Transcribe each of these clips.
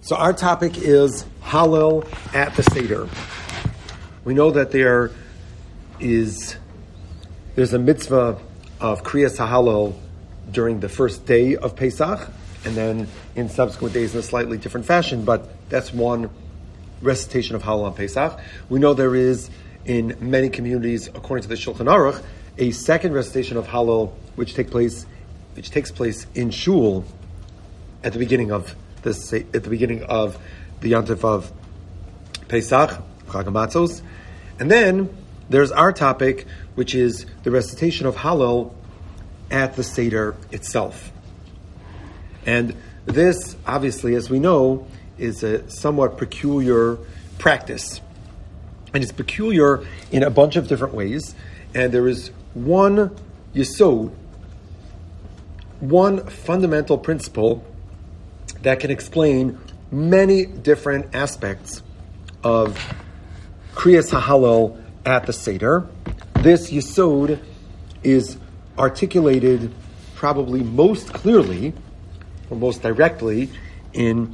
So our topic is Hallel at the Seder. We know that there's a mitzvah of Kriyas HaHallel during the first day of Pesach, and then in subsequent days in a slightly different fashion, but that's one recitation of Hallel on Pesach. We know there is, in many communities, according to the Shulchan Aruch, a second recitation of Hallel which takes place in Shul at the beginning of the Yontif of Pesach, Chag HaMatzos. And then there's our topic, which is the recitation of Hallel at the Seder itself. And this, obviously, as we know, is a somewhat peculiar practice. And it's peculiar in a bunch of different ways. And there is one yesod, one fundamental principle that can explain many different aspects of Kriyas HaHallel at the Seder. This yesod is articulated probably most clearly or most directly in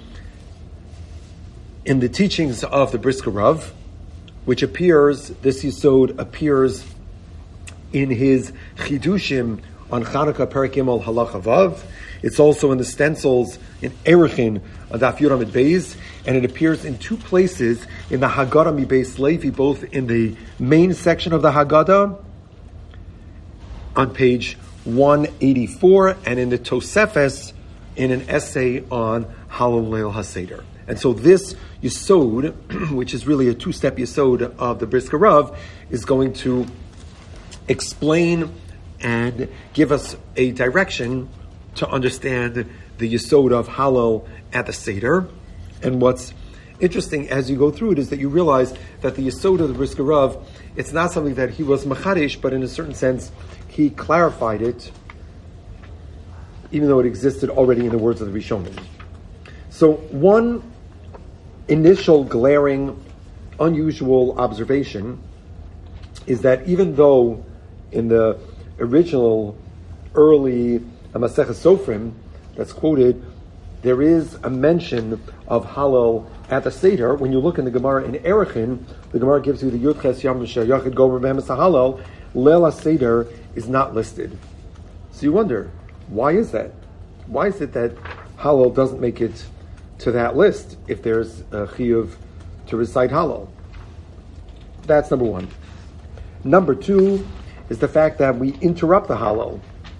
the teachings of the Brisker Rav, this yesod appears in his Chidushim on Chanukah Perek Gimel Halacha Vav. It's also in the stencils in Erechin on Daf Yud Amud Beis, and it appears in two places in the Haggadah Mibeis Levi, both in the main section of the Haggadah on page 184, and in the Tosefes in an essay on Hallel Leil HaSeder. And so this yesod, which is really a two-step yesod of the Brisker Rav, is going to explain and give us a direction to understand the yesod of Hallel at the Seder. And what's interesting as you go through it is that you realize that the yesod of the Brisker Rav, it's not something that he was machadish, but in a certain sense, he clarified it, even though it existed already in the words of the Rishonim. So one initial glaring, unusual observation is that even though in the original early Masechus Sofrim that's quoted, there is a mention of Hallel at the Seder. When you look in the Gemara in Erechin, the Gemara gives you the Yud Ches Yom Sheyachid Gomer Behemes HaHallel. Leil HaSeder is not listed. So you wonder, why is that? Why is it that Hallel doesn't make it to that list if there's a chiyuv to recite Hallel? That's number one. Number two is the fact that we interrupt the Hallel.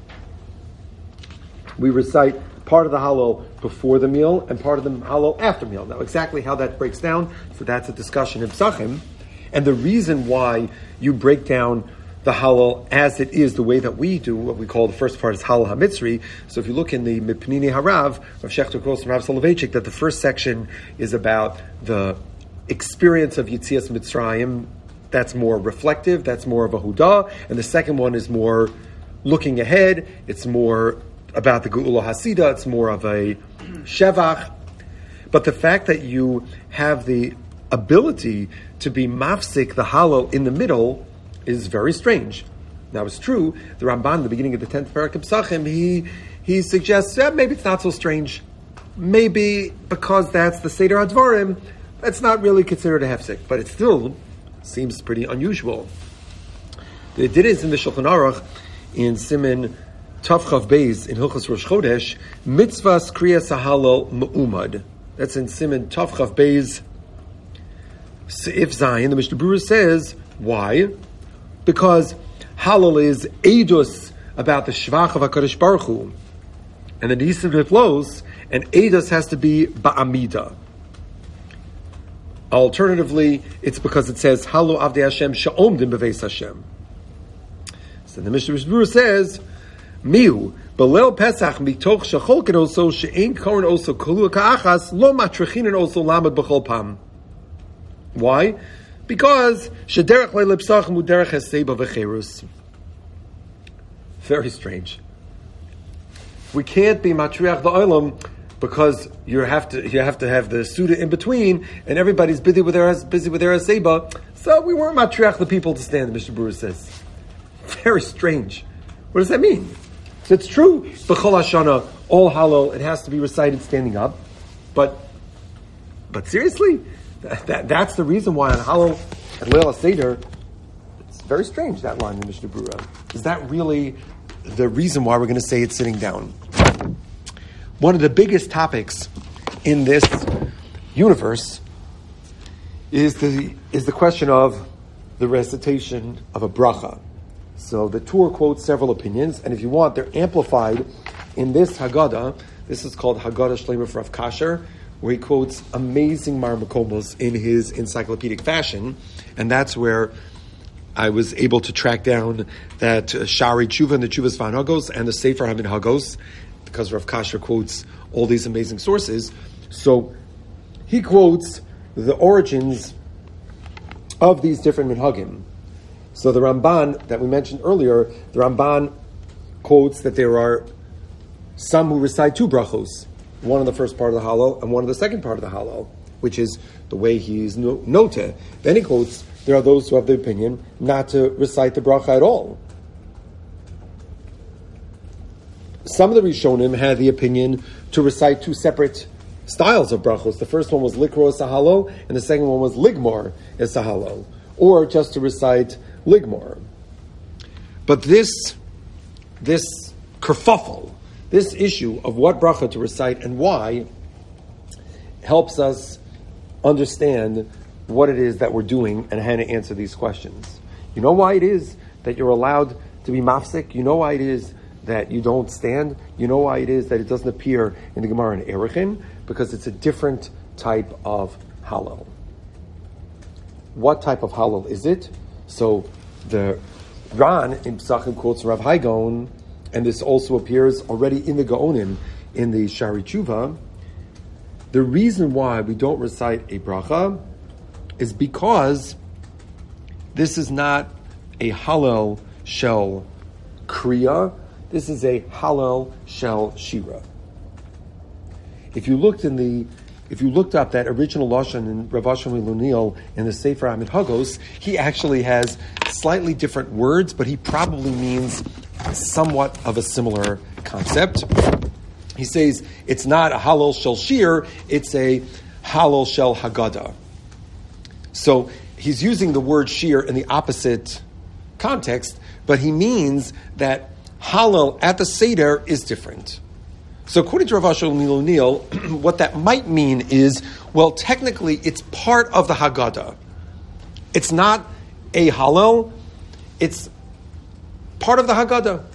We recite part of the Hallel before the meal and part of the Hallel after meal. Now, exactly how that breaks down, so that's a discussion in Psachim. And the reason why you break down the Hallel as it is, the way that we do, what we call the first part is Hallel HaMitzri. So if you look in the Mipnini Harav, Rav Shechter quotes from Rav Soloveitchik that the first section is about the experience of Yetzias Mitzrayim. That's more reflective, that's more of a Hudah. And the second one is more looking ahead. It's more about the Geula Hasida. It's more of a Shevach. But the fact that you have the ability to be mafsik the Hallel in the middle is very strange. Now it's true, the Ramban, in the beginning of the 10th Perek of Psachim, he suggests, maybe it's not so strange. Maybe because that's the Seder HaDvarim, that's not really considered a hefsek, but it still seems pretty unusual. The Din is in the Shulchan Aruch, in Siman Tavchav Beis, in Hilchos Rosh Chodesh, Mitzvahs Kriyas HaHallel Me'umad. That's in Siman Tavchav Beis, Seif Zayin. The Mishnah Berurah says, why? Because Hallel is Eidos about the Shvach of HaKadosh Baruch Hu. And the Nisim flows, and Eidos has to be Ba'amida. Alternatively, it's because it says, Hallel Avdei Hashem Sha'omdim Beveis Hashem. So the Mishnah Berurah says, Miu, Belel Pesach Mitoch Shachol Kedoso She'ein Koren Oso Kolu Ka'achas Lo Matrechinen Oso Lamed B'chol Pam. Why? Because Shederech Le'Lipsach Muderech Heseba V'Cherus. Very strange. We can't be Matriach V'Olam because you have to have the Suda in between, and everybody's busy with their Heseba. So we weren't Matriach the people to stand. The Mishnah Berurah says. Very strange. What does that mean? So it's true, B'chol Hashana, all Hallel, it has to be recited standing up, but But seriously, that's the reason why on Hallel and Leil HaSeder, it's very strange, that line in Mishnah Berurah. Is that really the reason why we're going to say it's sitting down? One of the biggest topics in this universe is the question of the recitation of a bracha. So the Tur quotes several opinions, and if you want, they're amplified in this Haggadah. This is called Haggadah Shlema for Rav Kasher, where he quotes amazing Mar Makomos in his encyclopedic fashion, and that's where I was able to track down that Shari Tshuva and the Tshuvas V'Hanhagos and the Sefer HaMinhagos, because Rav Kasher quotes all these amazing sources. So he quotes the origins of these different minhagim. So the Ramban that we mentioned earlier, the Ramban quotes that there are some who recite two brachos, one in the first part of the Hallel and one in the second part of the Hallel, which is the way he's noted. Then he quotes, there are those who have the opinion not to recite the bracha at all. Some of the Rishonim had the opinion to recite two separate styles of brachos. The first one was Likro es Hallel, and the second one was Ligmor es Hallel, or just to recite Ligmor. But this kerfuffle, this issue of what bracha to recite and why, helps us understand what it is that we're doing and how to answer these questions. You know why it is that you're allowed to be mafsik? You know why it is that you don't stand? You know why it is that it doesn't appear in the Gemara in Erechin? Because it's a different type of Hallel. What type of Hallel is it? So the Ran in Pesachim quotes Rav Hai Gaon, and this also appears already in the Gaonim in the Shari Tshuva. The reason why we don't recite a bracha is because this is not a Hallel shel Kriya, this is a Hallel shel Shira. If you looked up that original lashon in Rav Ashimi Lunil in the Sefer HaMinhagos, he actually has slightly different words, but he probably means somewhat of a similar concept. He says it's not a Hallel shel Shir, it's a Hallel shel Haggadah. So he's using the word Shir in the opposite context, but he means that Hallel at the Seder is different. So according to Rav Ashimi Lunil, what that might mean is, well, technically it's part of the Haggadah. It's not a Hallel, it's part of the Haggadah.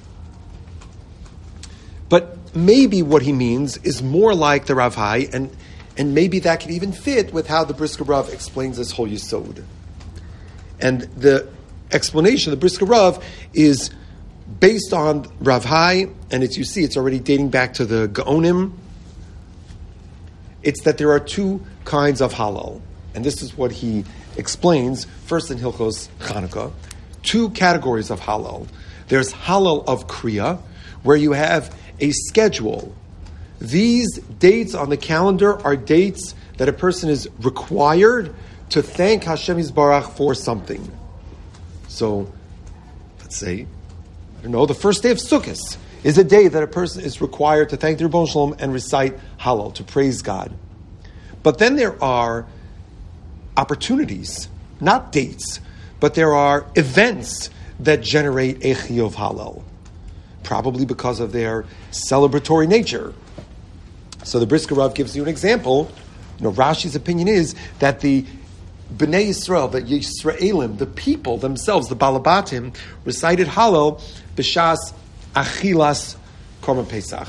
But maybe what he means is more like the Rav Hai, and maybe that could even fit with how the Brisker Rav explains this whole Yisod. And the explanation of the Brisker Rav is based on Rav Hai, and it's already dating back to the Gaonim. It's that there are two kinds of Hallel, and this is what he explains first in Hilchos Chanukah. Two categories of Hallel. There's Hallel of Kriya, where you have a schedule. These dates on the calendar are dates that a person is required to thank Hashem Yisbarach for something. So, let's say, the first day of Sukkot is a day that a person is required to thank the Rebbeinu Shalom and recite Hallel, to praise God. But then there are opportunities, not dates, but there are events that generate a Chiyuv Hallel, probably because of their celebratory nature. So the Brisker Rav gives you an example. Rashi's opinion is that the Bnei Yisrael, the Yisraelim, the people themselves, the Balabatim, recited Hallel b'shas achilas korban Pesach.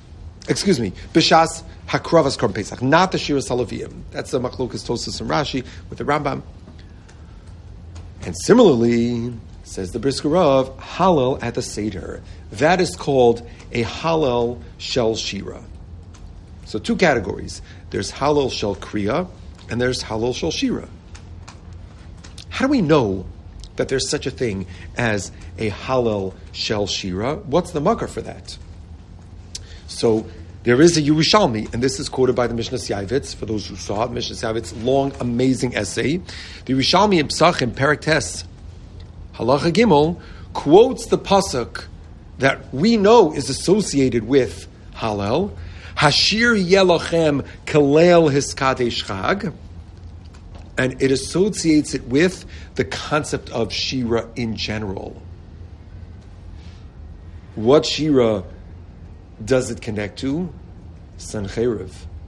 B'shas hakravas korban Pesach, not the Shiras Halaviyim. That's the Machlokas Tosas and Rashi with the Rambam. And similarly, says the Brisker Rav, Hallel at the Seder, that is called a Hallel shel Shira. So two categories. There's Hallel shel Kriya, and there's Hallel shel Shira. How do we know that there's such a thing as a Hallel shel Shira? What's the makar for that? So there is a Yerushalmi, and this is quoted by the Mishnas Yavitz, for those who saw it, Mishnas Yavitz's long, amazing essay. The Yerushalmi in Pesachim, Perek Tes, Halacha Gimel, quotes the pasuk that we know is associated with Hallel. Hashir Yelochem Kalel Hiskadesh Chag, and it associates it with the concept of Shira in general. What Shira does it connect to? Sancheriv.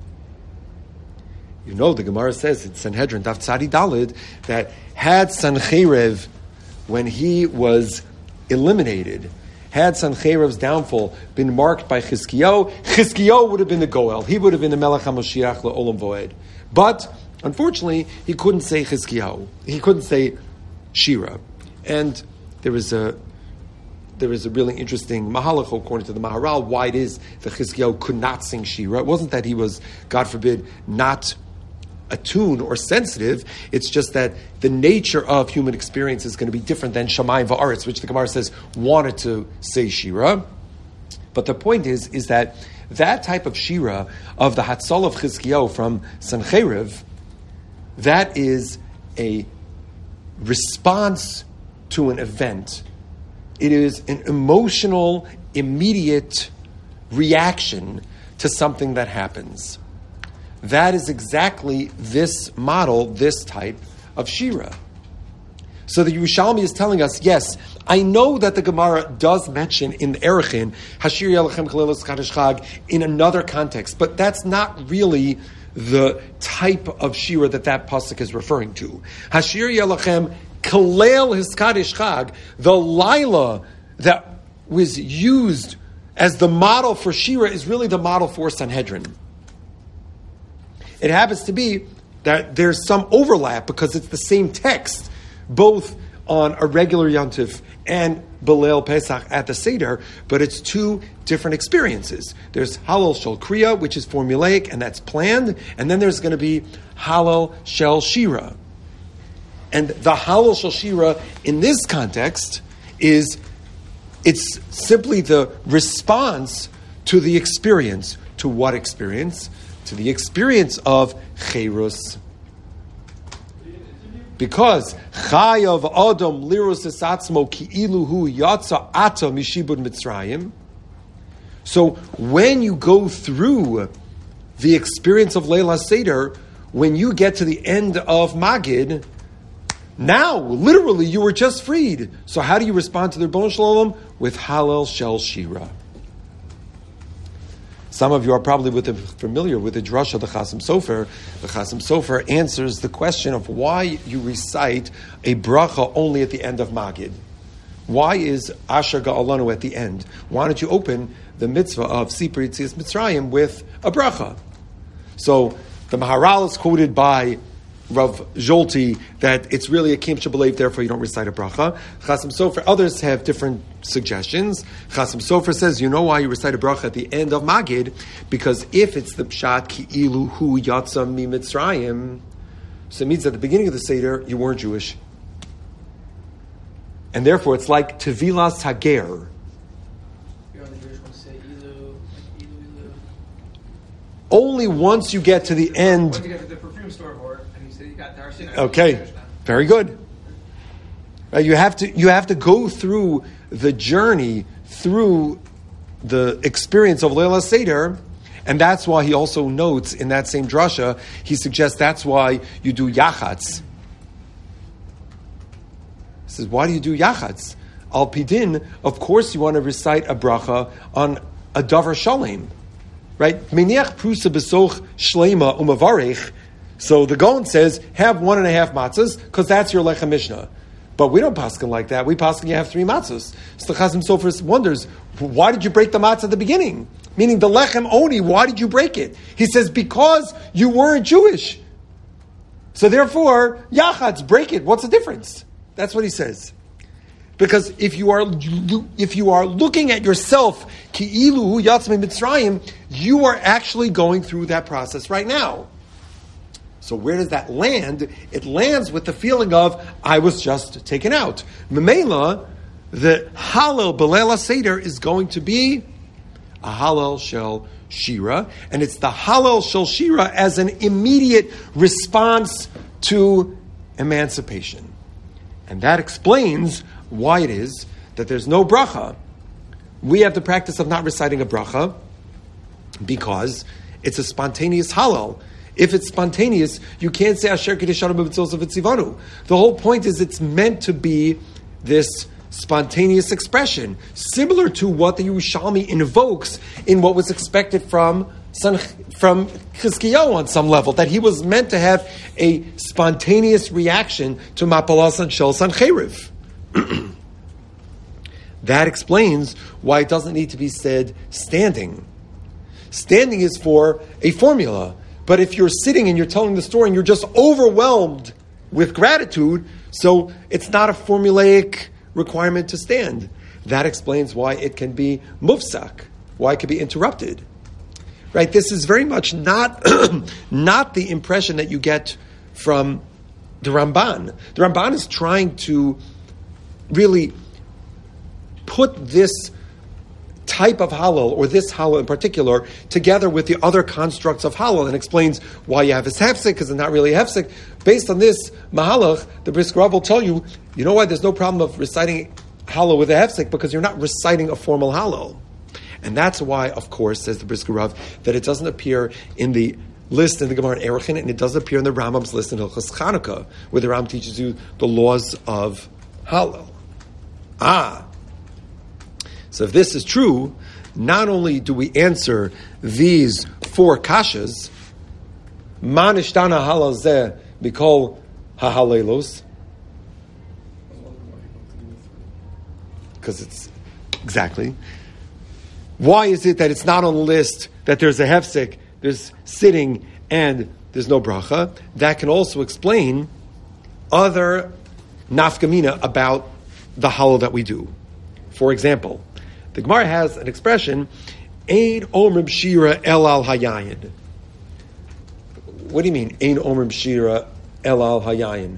You know, the Gemara says in Sanhedrin, Daf Tzadi Dalid, that had Sancheriv, when he was eliminated, had Sancheriv's downfall been marked by Chizkiyahu would have been the Goel. He would have been the Melech HaMashiach LeOlam Voed. But, unfortunately, he couldn't say Chizkiyahu. He couldn't say Shira. And there is a really interesting mahalach, according to the Maharal, why it is that Chizkiyahu could not sing Shira. It wasn't that he was, God forbid, not attuned or sensitive. It's just that the nature of human experience is going to be different than Shamayim Va'aretz, which the Gemara says wanted to say Shira. But the point is that type of Shira of the Hatzal of Chizkiyahu from Sancheriv, that is a response to an event. It is an emotional, immediate reaction to something that happens. That is exactly this model, this type of Shira. So the Yerushalmi is telling us, yes, I know that the Gemara does mention in the Erechin, Hashir Yelachem Kalel Hiskadesh Chag, in another context, but that's not really the type of Shira that pasuk is referring to. Hashir Yelachem Kalel Hiskadesh Chag, the Laila that was used as the model for Shira is really the model for Sanhedrin. It happens to be that there's some overlap because it's the same text, both on a regular Yontif and Belel Pesach at the Seder, but it's two different experiences. There's Halal Shel Kriya, which is formulaic, and that's planned, and then there's going to be Halal Shel Shira. And the Halal Shel Shira in this context it's simply the response to the experience. To what experience? To the experience of Cherus. Because Chayav Adam Lirus Esatzmo Ki'ilu Hu Yatsa Ata Mishibud Mitzrayim. So when you go through the experience of Leila Seder, when you get to the end of Magid, now, literally, you were just freed. So how do you respond to the Rebbeinu Shalom? With Halal Shel Shira. Some of you are probably familiar with the drasha of the Chasam Sofer. The Chasam Sofer answers the question of why you recite a bracha only at the end of Magid. Why is Asher Ga'alanu at the end? Why don't you open the mitzvah of Sipur Yitzias Mitzrayim with a bracha? So the Maharal is quoted by Rav Zolti that it's really a Kim Shabalev, therefore you don't recite a bracha. Chasam Sofer, others have different suggestions. Chasam Sofer says, you know why you recite a bracha at the end of Magid? Because if it's the Pshat Ki'ilu Hu Yatsa Mi Mitzrayim, so it means at the beginning of the Seder, you weren't Jewish. And therefore it's like Tevilas Hager. Only once you get to the end. Once you get to the perfume store for it, and you say you got Darshan. Okay, very good. You have to go through the journey, through the experience of Leila Seder, and that's why he also notes in that same drasha, he suggests that's why you do yachatz. He says, why do you do yachatz? Al Pidin, of course you want to recite a bracha on a davar shalem. Right? Meniach prusa besoch shlema umavarech. So the Gaon says, have 1.5 matzahs, because that's your lechem mishnah. But we don't paskin like that. We paskin you have 3 matzahs. So the Chasam Sofer wonders, why did you break the matzah at the beginning? Meaning the lechem oni, why did you break it? He says, because you weren't Jewish. So therefore, yachatz, break it. What's the difference? That's what he says. Because if you are looking at yourself, ki'ilu hu yatzmei Mitzrayim, you are actually going through that process right now. So where does that land? It lands with the feeling of, I was just taken out. Memela, the Halal Belela Seder is going to be a Halal Shel Shira, and it's the Halal Shel Shira as an immediate response to emancipation. And that explains why it is that there's no bracha. We have the practice of not reciting a bracha, because it's a spontaneous halal. If it's spontaneous, you can't say Asher Kedeshanu B'Mitzvos V'Tzivanu. The whole point is it's meant to be this spontaneous expression, similar to what the Yerushalmi invokes in what was expected from Chizkiyahu on some level, that he was meant to have a spontaneous reaction to Mapalas and Shel Sancheriv. That explains why it doesn't need to be said standing. Standing is for a formula. But if you're sitting and you're telling the story and you're just overwhelmed with gratitude, so it's not a formulaic requirement to stand. That explains why it can be mufsak, why it can be interrupted. Right? This is very much not the impression that you get from the Ramban. The Ramban is trying to really put this type of halal, or this halal in particular, together with the other constructs of halal, and explains why you have this hefsek, because it's not really a hefsek. Based on this mahalach, the Brisker Rav will tell you, you know why there's no problem of reciting halal with a hefsek, because you're not reciting a formal halal. And that's why, of course, says the Brisker Rav, that it doesn't appear in the list in the Gemara in Erechim, and it does appear in the Rambam's list in Hilchos Chanukah, where the Ram teaches you the laws of halal. So if this is true, not only do we answer these 4 kashas, ma nishtana halal zeh b'kol hahalelos, because it's exactly. Why is it that it's not on the list that there's a hefsek, there's sitting, and there's no bracha? That can also explain other nafkamina about the halal that we do. For example, the Gemara has an expression, Ein omrim shira el al hayayin. What do you mean, Ein omrim shira el al hayayin?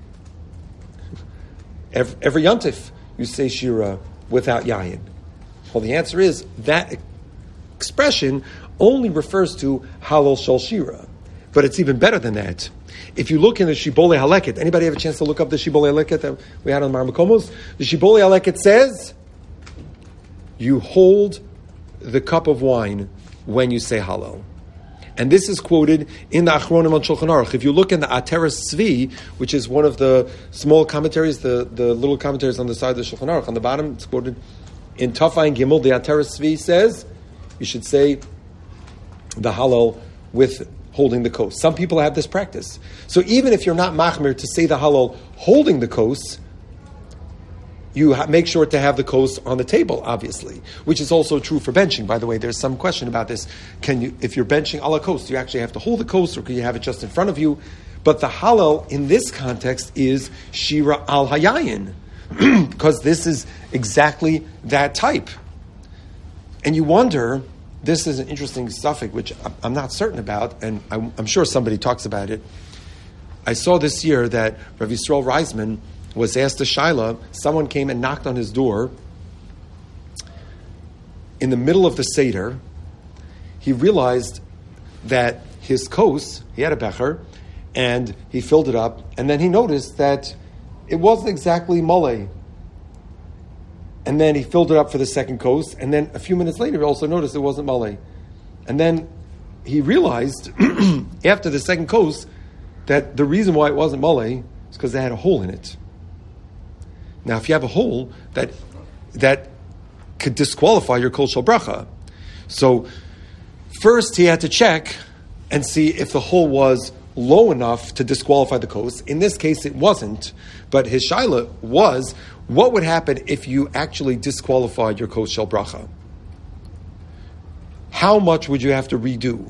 Every yontif you say shira without yayin. Well, the answer is that expression only refers to halal shel shira, but it's even better than that. If you look in the Shibbolei Haleket, anybody have a chance to look up the Shibbolei Haleket that we had on Mar Makomos? The Shibbolei Haleket says, you hold the cup of wine when you say halal. And this is quoted in the Achronim on Shulchan Aruch. If you look in the Ateres Tzvi, which is one of the small commentaries, the little commentaries on the side of the Shulchan Aruch, on the bottom, it's quoted in Tafayin Gimel, the Ateres Tzvi says, you should say the halal with holding the kos. Some people have this practice. So even if you're not machmir to say the halal holding the kos, you make sure to have the kos on the table, obviously, which is also true for benching. By the way, there's some question about this. Can you, if you're benching a la kos, do you actually have to hold the kos, or can you have it just in front of you? But the halal in this context is shira al hayayin, because this is exactly that type. And you wonder, this is an interesting suffix, which I'm not certain about, and I'm sure somebody talks about it. I saw this year that Rav Yisrael Reisman was asked a shaila. Someone came and knocked on his door in the middle of the Seder. He realized that his kos, he had a becher, and he filled it up, and then he noticed that it wasn't exactly malei. And then he filled it up for the second kos, and then a few minutes later he also noticed it wasn't malei. And then he realized after the second kos that the reason why it wasn't malei is because they had a hole in it. Now, if you have a hole, that could disqualify your kol shel bracha. So, first he had to check and see if the hole was low enough to disqualify the kos. In this case, it wasn't, but his shaila was, what would happen if you actually disqualified your kos shel bracha? How much would you have to redo?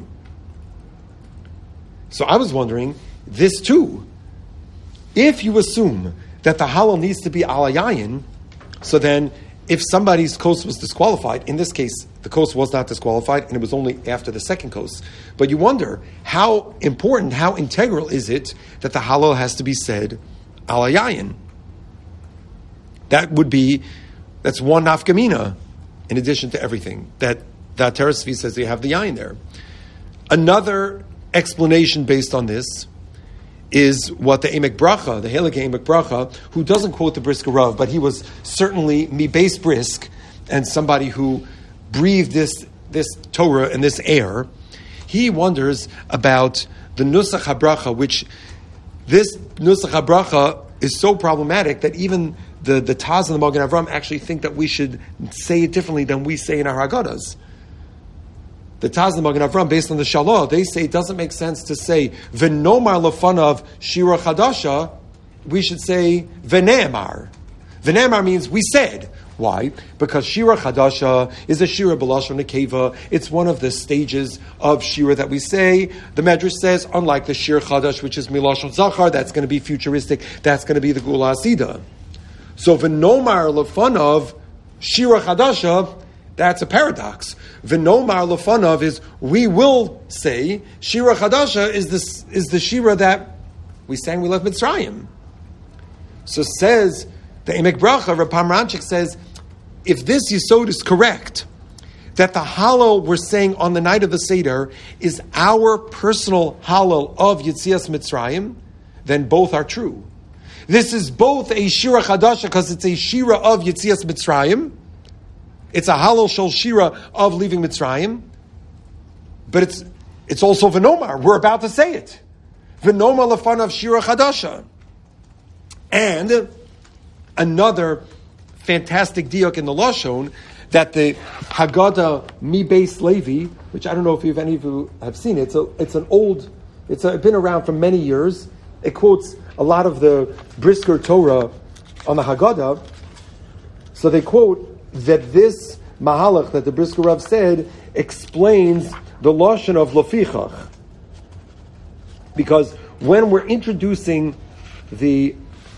So I was wondering, this too, if you assume that the halal needs to be alayayin, so then if somebody's kos was disqualified, in this case, the kos was not disqualified, and it was only after the second kos. But you wonder, how important, how integral is it that the halal has to be said alayayin? That's one nafkamina, in addition to everything, that the Ateres Tzvi says you have the yayin there. Another explanation based on this is what the Emek Bracha, the Halakha Emek Bracha, who doesn't quote the Brisker Rav, but he was certainly mi beis brisk, and somebody who breathed this this Torah and this air, he wonders about the Nusach HaBracha, which this Nusach HaBracha is so problematic that even the Taz and the Magen Avram actually think that we should say it differently than we say in our Haggadahs. The Taz and the Magen Avram, based on the Shalah, they say it doesn't make sense to say V'nomar lefanav Shira Chadasha. We should say V'ne'emar. V'ne'emar means we said. Why? Because Shira Chadasha is a Shira B'lashon Nekeva. It's one of the stages of Shira that we say. The Medrash says, unlike the Shir Chadash, which is Milashon Zachar, that's going to be futuristic, that's going to be the Gula Asida. So V'nomar lefanav Shira Chadasha, that's a paradox. V'nomar lefanav is we will say Shira Chadasha is the Shira that we sang we left Mitzrayim. So says the Emek Bracha, Rav Pomeranchik says, if this Yisod is correct, that the Hallel we're saying on the night of the Seder is our personal Hallel of Yetzias Mitzrayim, then both are true. This is both a Shira Chadasha because it's a Shira of Yetzias Mitzrayim. It's a Hallel Shel Shira of leaving Mitzrayim. But it's also V'nomar. We're about to say it. V'nomar lefanav Shira Chadasha. And another fantastic diuk in the Lashon, that the Haggadah Mi Beis Levi, which I don't know if any of you have seen it, it's been around for many years. It quotes a lot of the Brisker Torah on the Haggadah. So they quote that this Mahalach that the Brisker Rav said explains the Lashon of Lefichach. Because when we're introducing the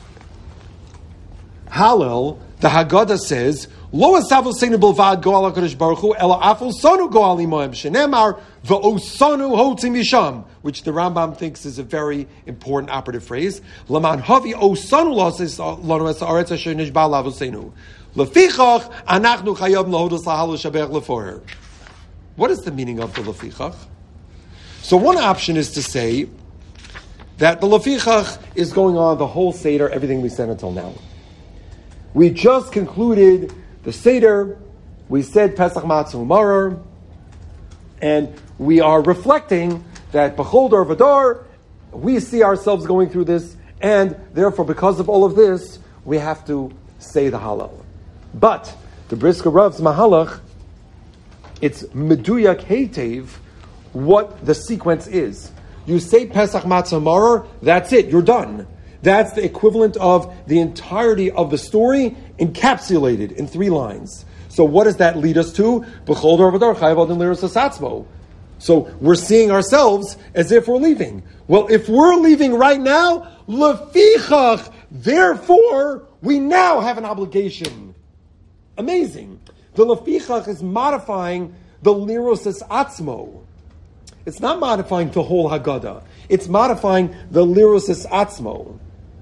Hallel, the Haggadah says, Lo asavu seinu bilvad goal HaKadosh Baruch Hu, ela aful sonu goal imoim, shenemar v'osonu hotzim yisham, which the Rambam thinks is a very important operative phrase. Laman havi osonu lanu es haaretz asher nishba lavuseinu. Lefichach anachnu chayav lahodos lahalu shabech leforer. What is the meaning of the lefichach? So one option is to say that the lefichach is going on the whole Seder, everything we said until now. We just concluded the Seder, we said Pesach Matzah U'Maror, and we are reflecting that B'chol Dor V'Dor, we see ourselves going through this, and therefore, because of all of this, we have to say the Hallel. But the Brisker Rav's Mahalach, it's Meduyak Heitev, what the sequence is. You say Pesach Matzah U'Maror, that's it, you're done. That's the equivalent of the entirety of the story encapsulated in 3 lines. So what does that lead us to? B'chol dor v'dor chayav adin liros hasatzmo. So we're seeing ourselves as if we're leaving. Well, if we're leaving right now, lefichach, therefore, we now have an obligation. Amazing. The lefichach is modifying the liros hasatzmo. It's not modifying the whole Haggadah. It's modifying the liros hasatzmo.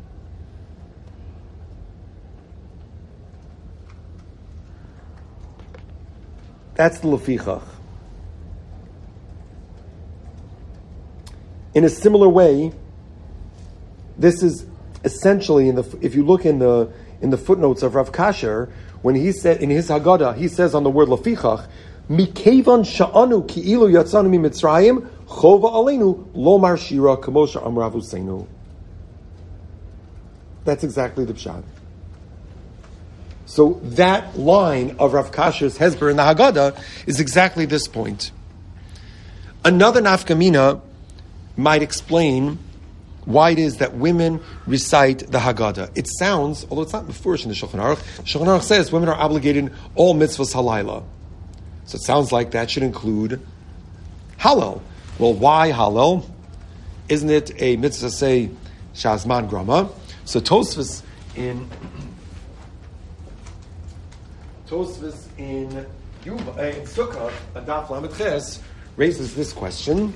That's the lefichach. In a similar way, this is essentially if you look in the footnotes of Rav Kasher, when he said in his Haggadah, he says on the word lefichach, Mikevan sha'anu ki'ilu yatzanu mi Mitzrayim chova aleinu lomar shira kamo she'amar avuseinu. That's exactly the pshat. So that line of Rav Kasher's Hezber in the Haggadah is exactly this point. Another nafkamina might explain why it is that women recite the Haggadah. It sounds, although it's not mefurish in the Shulchan Aruch, Shulchan Aruch says women are obligated in all mitzvahs halayla. So it sounds like that should include Hallel. Well, why Hallel? Isn't it a mitzvah to say Shazman Grama? So Tosfos in Sukkah, Adaf Lamed Ches, raises this question.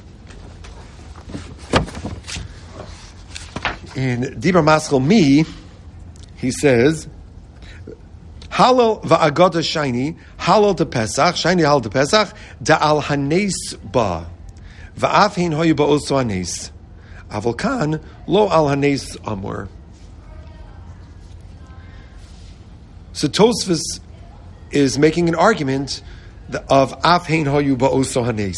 In Dibra Maschel Mi, he says, Hallel va'agada shiny, Hallel de Pesach, shiny Hallel de Pesach, da'al hanes ba, va'af hein hoyu ba'osu hanes, avol kan lo al hanes amor. So Tosfos is making an argument of Af Hein Hayu Ba'oso Hanes.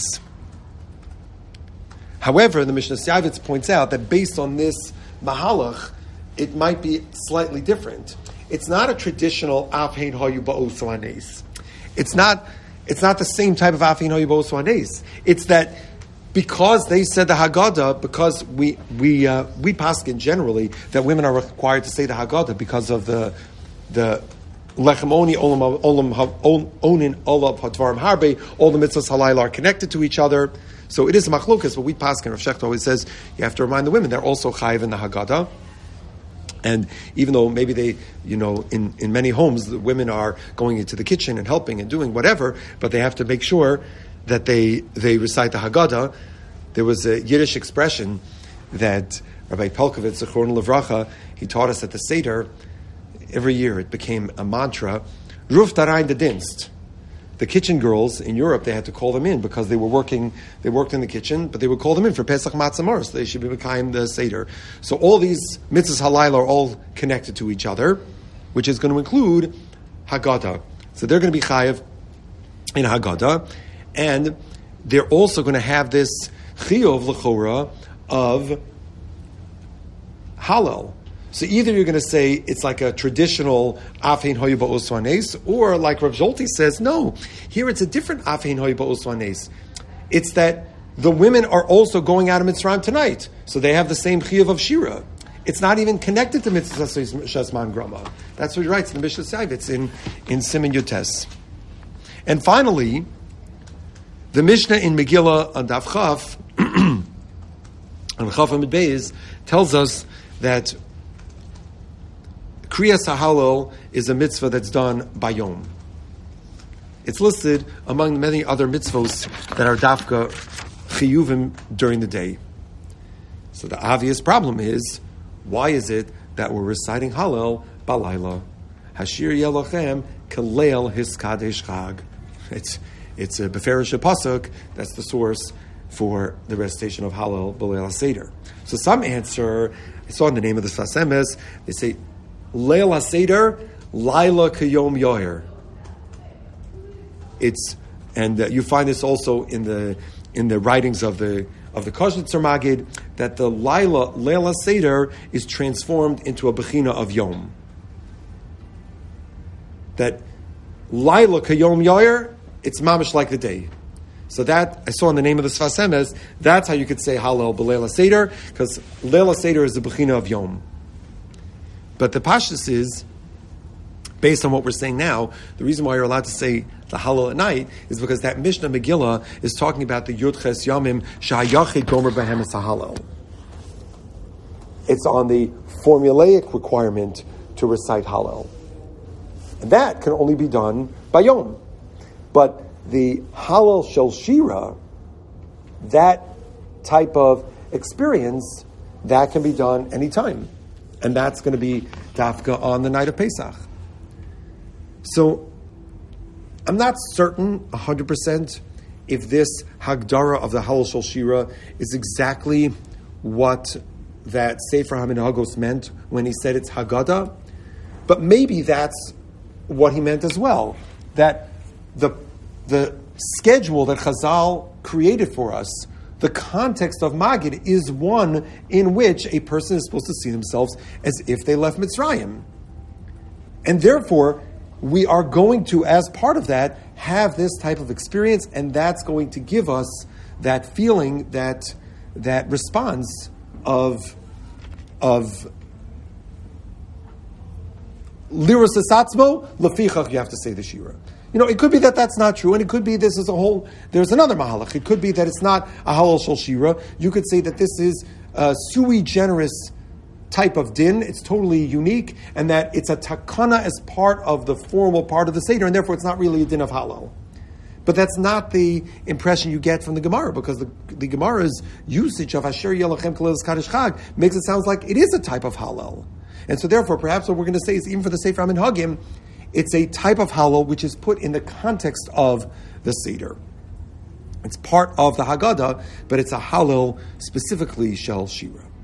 However, the Mishnah Yavitz points out that based on this mahalach, it might be slightly different. It's not a traditional Af Hein Hayu Ba'oso Hanes. It's not the same type of Af Hein Hayu Ba'oso Hanes. It's that because they said the Haggadah, because we paskin generally that women are required to say the Haggadah because of the Lechem Oni Olam Onin Olav Hadvarim Harbe, all the mitzvahs halayla are connected to each other. So it is a machlokas, but we paskin. Rav Shechter always says you have to remind the women they're also chayiv in the Haggadah. And even though maybe they, in many homes the women are going into the kitchen and helping and doing whatever, but they have to make sure that they recite the Haggadah. There was a Yiddish expression that Rabbi Pelkovitz, Zechron Levracha, he taught us at the Seder. Every year it became a mantra, Ruf Darein de Dinst. The kitchen girls in Europe, they had to call them in because they worked in the kitchen, but they would call them in for Pesach Matzah, so they should be Mekayim the Seder. So all these mitzvahs halayla are all connected to each other, which is going to include Haggadah. So they're going to be chayiv in Haggadah, and they're also going to have this chiyuv l'chora of Hallel. So either you're going to say it's like a traditional Af Hein Hayu Ba'oso Hanes, or like Rav Zolti says, no, here it's a different Af Hein Hayu Ba'oso Hanes. It's that the women are also going out of Mitzrayim tonight, so they have the same chiyuv of Shira. It's not even connected to Mitzvah Shasman Grama. That's what he writes in the Mishnah Yavitz in Siman Yutes. And finally, the Mishnah in Megillah on Daf Chaf, on Chaf Amid Beis, tells us that Kriyas HaHallel is a mitzvah that's done by Yom. It's listed among the many other mitzvos that are dafka chiyuvim during the day. So the obvious problem is, why is it that we're reciting Hallel balayla? Hashir Yelochem Kaleil Hiskadesh Chag. It's a Beferish Pasuk. That's the source for the recitation of Hallel B'Leil HaSeder. So some answer, I saw in the name of the Sfas Emes, they say Leil HaSeder Laila Kayom Yoher. You find this also in the writings of the Koshitzer Magid, that the Leil HaSeder is transformed into a Bechina of Yom. That Laila Kayom Yoher, it's mamish like the day. So that I saw in the name of the Sfas Emes, that's how you could say Hallel B'Leil HaSeder, because Leil HaSeder is the Bechina of Yom. But the Pashtus is, based on what we're saying now, the reason why you're allowed to say the Hallel at night is because that Mishnah Megillah is talking about the Yud Ches Yamim Sha'ayachid Gomer Behem Es HaHallel. It's on the formulaic requirement to recite Hallel. And that can only be done by Yom. But the Hallel Shel Shira, that type of experience, that can be done anytime. And that's going to be dafka on the night of Pesach. So, I'm not certain 100% if this Hagdara of the Hallel Shel Shira is exactly what that Sefer HaMinhagos meant when he said it's Haggadah, but maybe that's what he meant as well. That the schedule that Chazal created for us, the context of Magid, is one in which a person is supposed to see themselves as if they left Mitzrayim. And therefore, we are going to, as part of that, have this type of experience, and that's going to give us that feeling, that response of Liros Esatzmo, Lefichach, you have to say the Shira. It could be that that's not true, and it could be this is there's another mahalach. It could be that it's not a Hallel Shel Shira. You could say that this is a sui generis type of din. It's totally unique, and that it's a takana as part of the formal part of the Seder, and therefore it's not really a din of Hallel. But that's not the impression you get from the Gemara, because the Gemara's usage of Asher Yelachem Kaleil Hiskadesh Chag makes it sound like it is a type of Hallel. And so therefore, perhaps what we're going to say is, even for the Sefer HaMinhagim, it's a type of Hallel which is put in the context of the Seder. It's part of the Haggadah, but it's a Hallel specifically Shel Shira.